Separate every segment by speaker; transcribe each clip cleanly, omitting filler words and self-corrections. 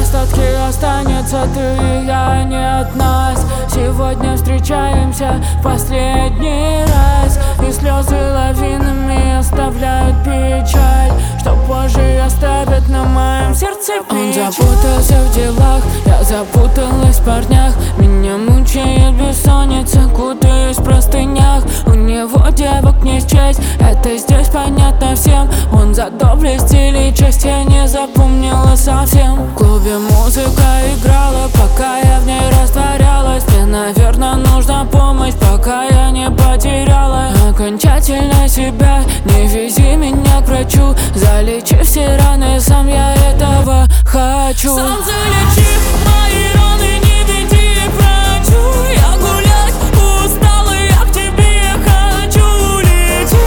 Speaker 1: остатки останется ты и я, нет нас. Сегодня встречаемся в последний раз, и слезы лавинами оставляют печаль, что позже оставят на моем сердце печаль. Он запутался в делах, я запуталась в парнях. Меня мучает бессонница, кутаюсь в простынях. У него девок не счесть, это здесь понятно всем. Он за доблесть или честь, я не запомнила совсем. В клубе музыка играла, пока я в ней растворялась. Мне, наверное, нужна помощь, пока я не потеряла окончательно себя. Не вези меня к врачу, залечи все раны, сам я этого хочу. Сам залечи мои раны, не веди к врачу. Я гулять устала, я к тебе хочу. Лети,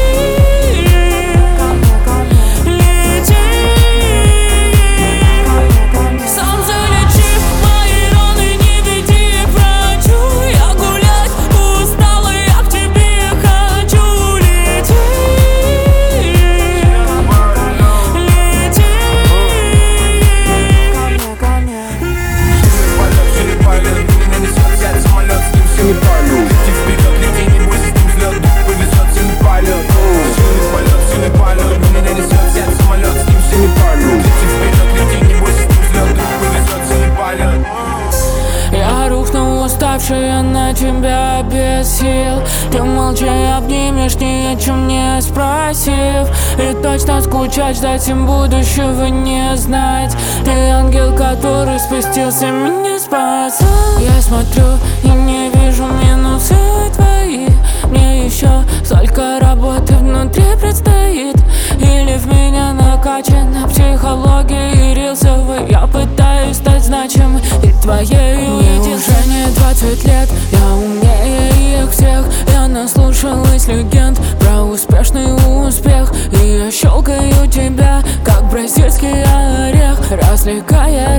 Speaker 1: лети. Сам залечи мои раны, не веди к врачу. Я гулять устала, я к тебе хочу. Лети, уставшая на тебя без сил. Ты молча обнимешь, ни о чем не спросив. И точно скучать, ждать им будущего не знать. Ты ангел, который спустился, меня спасал. Я смотрю и не вижу минусы твои. Мне еще столько работы внутри предстоит. Или в меня накачана психология и рилсовый. Я пытаюсь стать значимым и твоей. Мне уже не 20 лет, я умнее их всех. Я наслушалась легенд про успешный успех. И я щелкаю тебя, как бразильский орех, развлекая